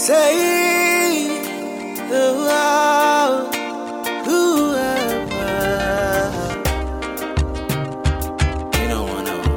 Say, ooh, oh, ooh, you don't wanna know.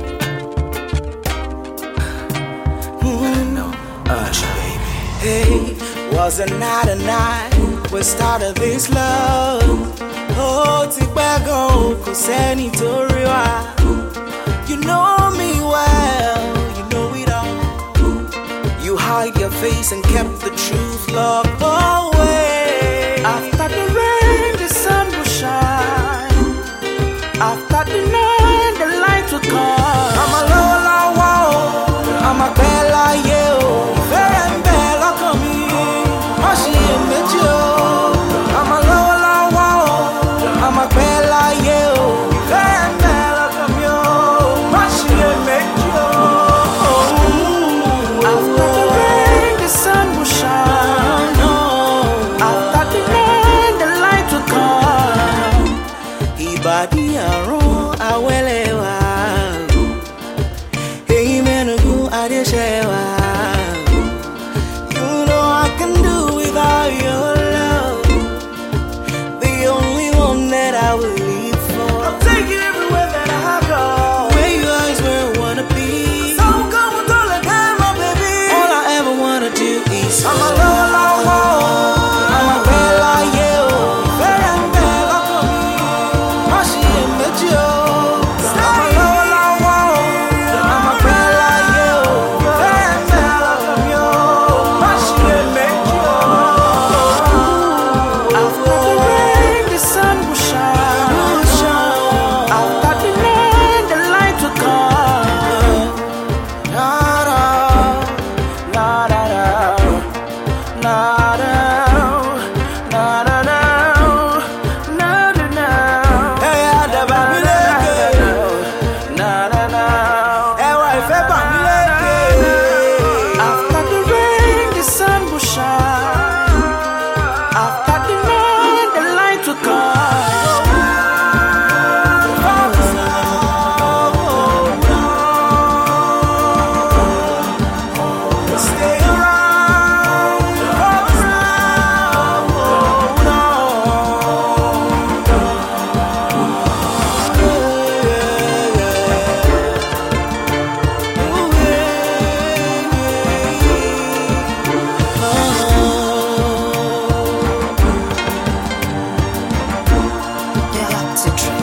No, baby. Hey, was it not a night we started this love? Oh, ti pẹ́ gan, kò sẹ́ni tó rí wa. You know me well, you know it all. You hide your face and kept the truth locked away. After the rain, the sun will shine. After the night, the light will come. I'm a lola wow, I'm a bella yo. Very bella come Mashi and Mejo. I'm a lola wow, I'm a bella yo. Very bella come yo. Mashi and Mejo. After the rain, the sun will shine. After the night, the light will come. Ibadi aron awelewa. Hey menugu adeshewa. You know I can do without your love. The only one that I will live for. I'll take you everywhere that I go. Where you are is where I wanna be. So come with all the time, my baby. All I ever wanna do is I'm a lola wow, I'm a bella yo. Very bella come Mashi and Mejo. I'm a lola wow, I'm a bella yo. Very bella come yo. Mashi and Mejo. After the rain, the sun will shine. After the night, the light will come. La da, la da da, la da, la da da, la da da. Hey, ada ba mi leke, la da da. Hey, wife, ba mi leke. After the rain, the sun will shine. After the night, the light will come. Stay around, Galactic